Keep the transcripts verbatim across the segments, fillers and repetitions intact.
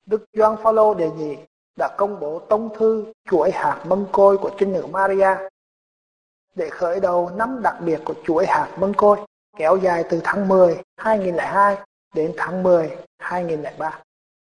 Đức Gioan Phaolô đệ nhị đã công bố tông thư chuỗi hạt mân côi của Trinh nữ Maria để khởi đầu năm đặc biệt của chuỗi hạt mân côi kéo dài từ tháng mười năm hai nghìn lẻ hai đến tháng mười năm hai nghìn lẻ ba.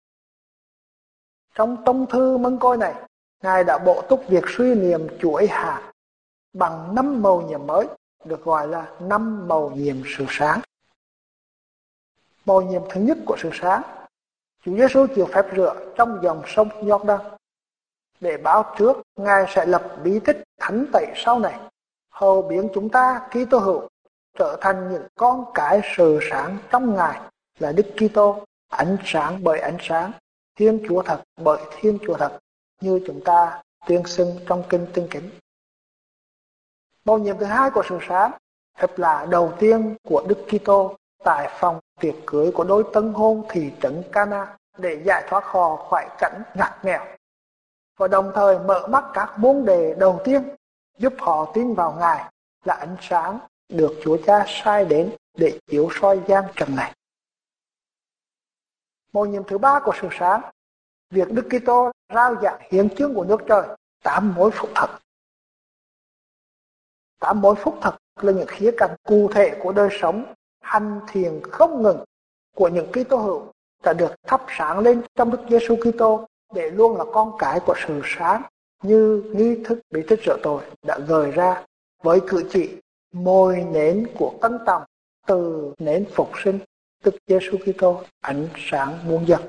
Trong tông thư mân côi này, Ngài đã bổ túc việc suy niệm chuỗi hạt bằng năm mầu nhiệm mới, được gọi là năm mầu nhiệm sự sáng. Mầu nhiệm thứ nhất của sự sáng, Chúa Giêsu chịu phép rửa trong dòng sông Giô-đăng để báo trước Ngài sẽ lập bí tích thánh tẩy sau này, hầu biến chúng ta Kitô hữu trở thành những con cái sự sáng trong Ngài là Đức Kitô, ánh sáng bởi ánh sáng, Thiên Chúa thật bởi Thiên Chúa thật, như chúng ta tuyên xưng trong kinh Tinh Kính. Mầu nhiệm thứ hai của sự sáng, phép lạ đầu tiên của Đức Kitô tại phòng tiệc cưới của đôi tân hôn thị trấn Cana để giải thoát họ khỏi cảnh ngặt nghèo, và đồng thời mở mắt các môn đề đầu tiên giúp họ tin vào Ngài là ánh sáng được Chúa Cha sai đến để chiếu soi gian trần này. Mầu nhiệm thứ ba của sự sáng, việc Đức Kitô rao giảng hiến chương của nước trời, tám mối phúc thật. Tám mối phúc thật là những khía cạnh cụ thể của đời sống hành thiền không ngừng của những Kitô hữu đã được thắp sáng lên trong Đức Giêsu Kitô để luôn là con cái của sự sáng, như nghi thức bí tích rửa tội đã gợi ra với cử chỉ mồi nến của tân tòng từ nến phục sinh Đức Giêsu Kitô, ánh sáng muôn dân.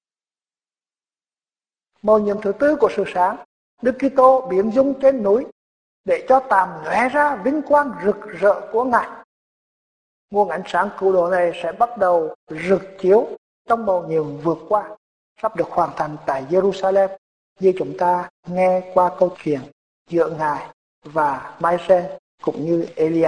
Mầu nhiệm thứ tư của sự sáng, Đức Kitô biến dung trên núi để cho tạm lóe ra vinh quang rực rỡ của Ngài. Nguồn ánh sáng cứu độ này sẽ bắt đầu rực chiếu trong mầu nhiệm vượt qua, sắp được hoàn thành tại Jerusalem, như chúng ta nghe qua câu chuyện giữa Ngài và Mai-se cũng như Elia.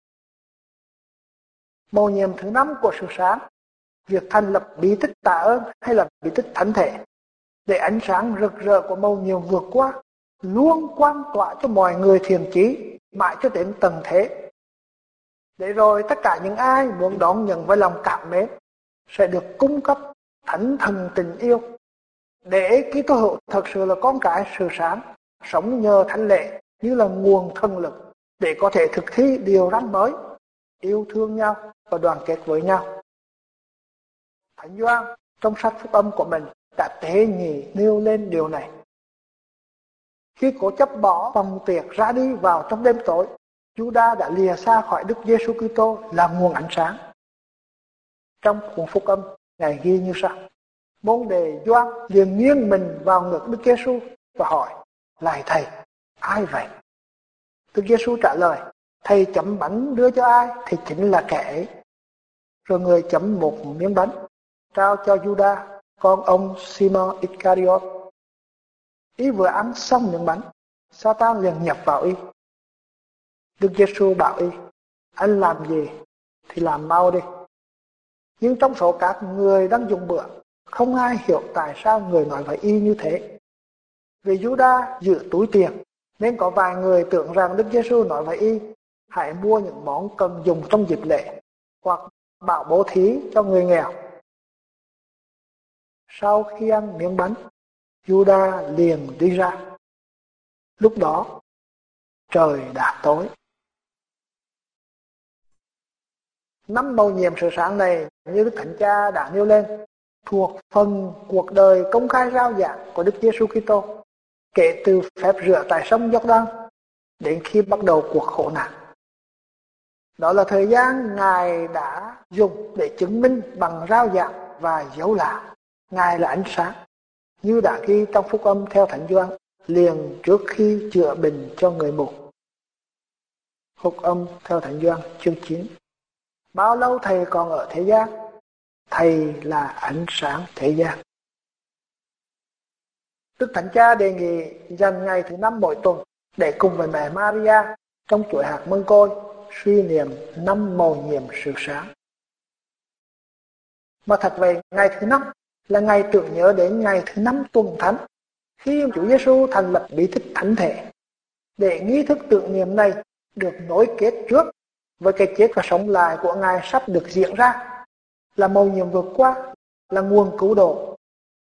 Mầu nhiệm thứ năm của sự sáng, việc thành lập bí tích tạ ơn hay là bí tích thánh thể, để ánh sáng rực rỡ của mầu nhiệm vượt qua luôn quang tỏa cho mọi người thiền chí mãi cho đến tầng thế. Để rồi tất cả những ai muốn đón nhận với lòng cảm mến sẽ được cung cấp thánh thần tình yêu, để Kitô hữu thật sự là con cái sự sáng, sống nhờ thánh lễ như là nguồn thần lực để có thể thực thi điều răn mới, yêu thương nhau và đoàn kết với nhau. Thánh Gioan trong sách phúc âm của mình đã tế nhị nêu lên điều này. Khi cố chấp bỏ phòng tiệc ra đi vào trong đêm tối, Juda đã lìa xa khỏi Đức Giêsu Kitô là nguồn ánh sáng. Trong cuốn phúc âm, Ngài ghi như sau: môn đề Gioan liền nghiêng mình vào ngực Đức Giêsu và hỏi: lạy Thầy, ai vậy? Đức Giêsu trả lời: Thầy chấm bánh đưa cho ai thì chính là kẻ ấy. Rồi người chấm một miếng bánh trao cho Juda, con ông Simon Iscariot. Y vừa ăn xong miếng bánh, Satan liền nhập vào y. Đức Giêsu bảo y: anh làm gì thì làm mau đi. Nhưng trong số các người đang dùng bữa, không ai hiểu tại sao người nói với y như thế. Vì Juda giữ túi tiền, nên có vài người tưởng rằng Đức Giêsu nói với y: hãy mua những món cần dùng trong dịp lễ, hoặc bảo bố thí cho người nghèo. Sau khi ăn miếng bánh, Juda liền đi ra. Lúc đó trời đã tối. Năm mầu nhiệm sự sáng này, như Đức Thánh Cha đã nêu lên, thuộc phần cuộc đời công khai rao giảng của Đức Giêsu Kitô, kể từ phép rửa tại sông Giô-đăng đến khi bắt đầu cuộc khổ nạn. Đó là thời gian Ngài đã dùng để chứng minh bằng rao giảng và dấu lạ Ngài là ánh sáng, như đã ghi trong phúc âm theo Thánh Gioan liền trước khi chữa bệnh cho người mù. Phúc âm theo Thánh Gioan chương chín. Bao lâu Thầy còn ở thế gian? Thầy là ánh sáng thế gian. Đức Thánh Cha đề nghị dành ngày thứ năm mỗi tuần để cùng với mẹ Maria trong chuỗi hạt mân côi suy niệm năm mầu nhiệm sự sáng. Mà thật vậy, ngày thứ năm là ngày tưởng nhớ đến ngày thứ năm tuần thánh, khi Chúa Giêsu thành lập bí tích thánh thể, để nghi thức tưởng niệm này được nối kết trước với cái chết và sống lại của Ngài sắp được diễn ra, là mầu nhiệm vượt qua, là nguồn cứu độ.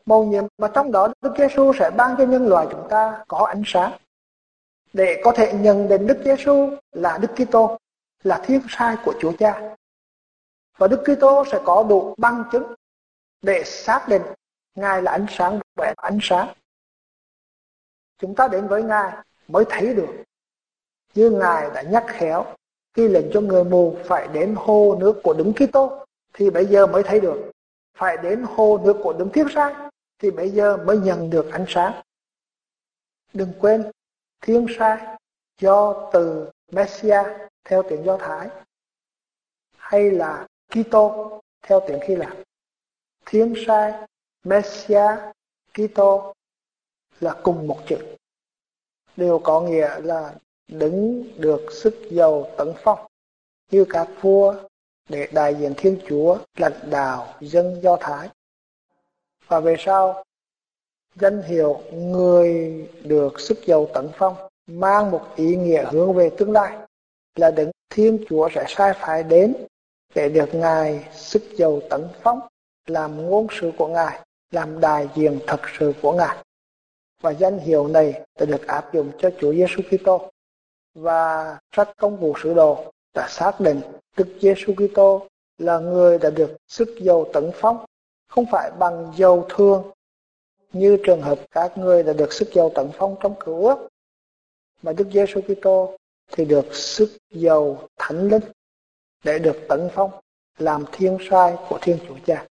mầu nhiệm mà trong đó Đức Giêsu sẽ ban cho nhân loại chúng ta có ánh sáng để có thể nhận định Đức Giêsu là Đức Kitô, là Thiên Sai của Chúa Cha. Và Đức Kitô sẽ có đủ bằng chứng để xác định Ngài là ánh sáng và ánh sáng. Chúng ta đến với Ngài mới thấy được, như Ngài đã nhắc khéo khi lệnh cho người mù phải đến hồ nước của Đấng Kitô thì bây giờ mới thấy được, phải đến hồ nước của Đấng Thiên Sai thì bây giờ mới nhận được ánh sáng. Đừng quên, Thiên Sai do từ Messia theo tiếng Do Thái hay là Kitô theo tiếng Hy Lạp. Thiên Sai, Messia, Kitô là cùng một chữ, đều có nghĩa là đứng được sức giàu tấn phong như các vua để đại diện Thiên Chúa lãnh đạo dân Do Thái. Và về sau, danh hiệu người được sức giàu tấn phong mang một ý nghĩa hướng về tương lai, là Đấng Thiên Chúa sẽ sai phái đến để được Ngài sức giàu tấn phong, làm ngôn sứ của Ngài, làm đại diện thật sự của Ngài. Và danh hiệu này đã được áp dụng cho Chúa Giêsu Kitô. Và sách Công vụ Sứ Đồ đã xác định Đức Giêsu Kitô là người đã được sức giàu tấn phong, không phải bằng dầu thường như trường hợp các người đã được sức giàu tấn phong trong Cựu Ước, mà Đức Giêsu Kitô thì được sức giàu Thánh Linh để được tấn phong làm Thiên Sai của Thiên Chúa Cha.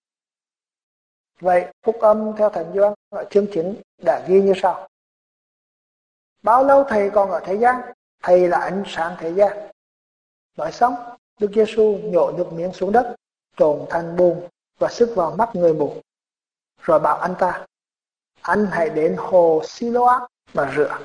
Vậy phúc âm theo Thánh Gioan ở chương chín đã ghi như sau: bao lâu thầy còn ở thế gian, thầy là ánh sáng thế gian. Nói xong, Đức Giêsu nhổ nước miếng xuống đất, trộn thành bùn và sức vào mắt người mù, rồi bảo anh ta: anh hãy đến hồ Siloam mà rửa.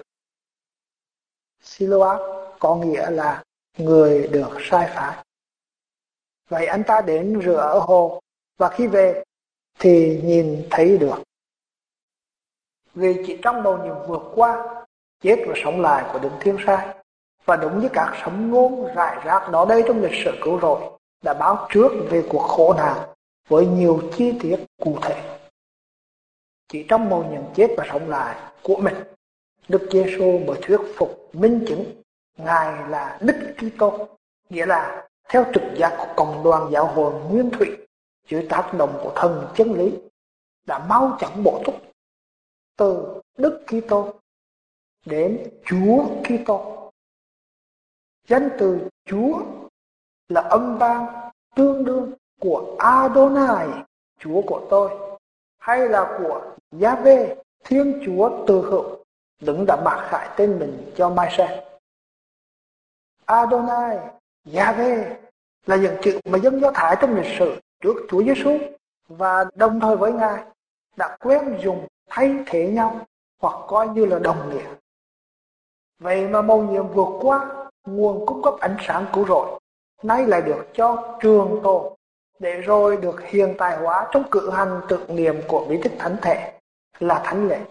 Siloam có nghĩa là người được sai phái. Vậy anh ta đến rửa ở hồ, và khi về thì nhìn thấy được. Vì chỉ trong mầu nhiệm vượt qua, chết và sống lại của Đấng Thiên Sai, và đúng như các sấm ngôn rải rác đó đây trong lịch sử cứu rỗi đã báo trước về cuộc khổ nạn với nhiều chi tiết cụ thể. Chỉ trong mầu nhiệm chết và sống lại của mình, Đức Giêsu mới thuyết phục minh chứng Ngài là Đức Kitô, nghĩa là theo trực giác của cộng đoàn giáo hội nguyên thủy dưới tác động của thần chân lý đã mau chóng bổ túc từ Đức Kitô đến Chúa Kitô. Danh từ Chúa là âm vang tương đương của Adonai, Chúa của tôi, hay là của Yahweh, Thiên Chúa từ hữu, Đấng đã mặc khải tên mình cho Mai-se. Adonai, Yahweh là những chữ mà dân Do Thái trong lịch sử trước Chúa Giêsu và đồng thời với Ngài đã quen dùng thay thế nhau hoặc coi như là đồng nghĩa. Vậy mà mầu nhiệm vượt qua nguồn cung cấp ánh sáng cứu rỗi nay lại được cho trường tồn, để rồi được hiện tại hóa trong cử hành tưởng niệm của bí tích thánh thể là thánh lễ.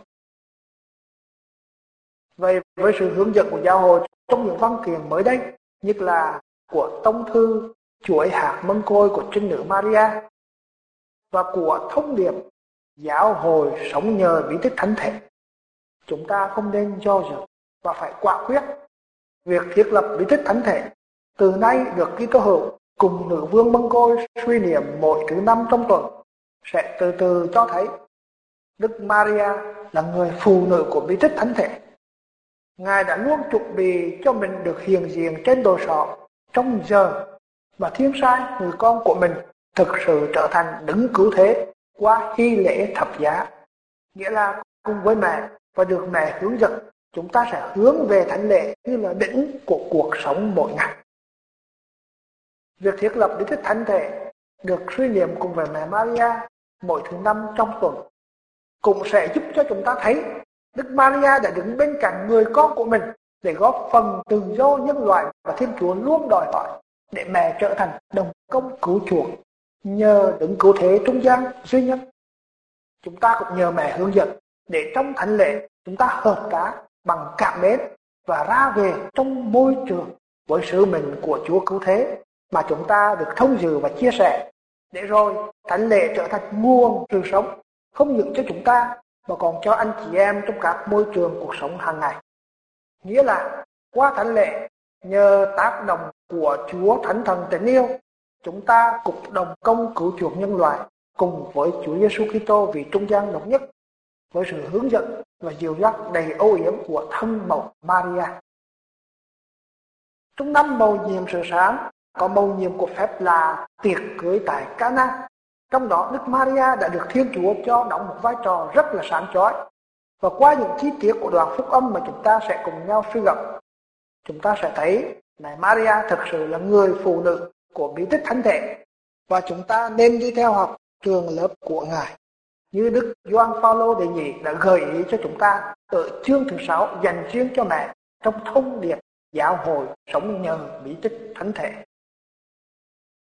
Vậy với sự hướng dẫn của giáo hội trong những văn kiện mới đây, nhất là của tông thư chuỗi hạt mân côi của Trinh Nữ Maria và của thông điệp giáo hội sống nhờ bí tích thánh thể, chúng ta không nên do dự và phải quả quyết. Việc thiết lập bí tích thánh thể từ nay được Kitô hữu cùng nữ vương mân côi suy niệm mỗi thứ năm trong tuần sẽ từ từ cho thấy Đức Maria là người phụ nữ của bí tích thánh thể. Ngài đã luôn chuẩn bị cho mình được hiện diện trên đồi sọ trong giờ mà Thiên Sai, người con của mình, thực sự trở thành Đấng cứu thế qua hy lễ thập giá. Nghĩa là cùng với mẹ và được mẹ hướng dẫn, chúng ta sẽ hướng về thánh lễ như là đỉnh của cuộc sống mỗi ngày. Việc thiết lập bí tích thánh thể được suy niệm cùng với mẹ Maria mỗi thứ năm trong tuần cũng sẽ giúp cho chúng ta thấy Đức Maria đã đứng bên cạnh người con của mình để góp phần tự do nhân loại, và Thiên Chúa luôn đòi hỏi để mẹ trở thành đồng công cứu chuộc nhờ Đấng cứu thế trung gian duy nhất. Chúng ta cũng nhờ mẹ hướng dẫn để trong thánh lễ chúng ta hợp cá bằng cảm mến và ra về trong môi trường với sứ mệnh của Chúa cứu thế mà chúng ta được thông dự và chia sẻ, để rồi thánh lễ trở thành nguồn sự sống không những cho chúng ta mà còn cho anh chị em trong các môi trường cuộc sống hàng ngày. Nghĩa là qua thánh lễ, nhờ tác động của Chúa Thánh Thần tình yêu, chúng ta cùng đồng công cứu chuộc nhân loại cùng với Chúa Giêsu Kitô vị trung gian độc nhất, với sự hướng dẫn và dìu dắt đầy âu yếm của thân mẫu Maria. Trong năm mầu nhiệm sự sáng, có mầu nhiệm của phép là tiệc cưới tại Cana. Trong đó Đức Maria đã được Thiên Chúa cho đóng một vai trò rất là sáng chói. Và qua những chi tiết của đoạn phúc âm mà chúng ta sẽ cùng nhau suy gẫm, chúng ta sẽ thấy mẹ Maria thực sự là người phụ nữ của bí tích thánh thể, và chúng ta nên đi theo học trường lớp của Ngài, như Đức Gioan Phaolô đệ nhị đã gợi ý cho chúng ta ở chương thứ sáu dành riêng cho mẹ trong thông điệp giáo hội sống nhờ bí tích thánh thể.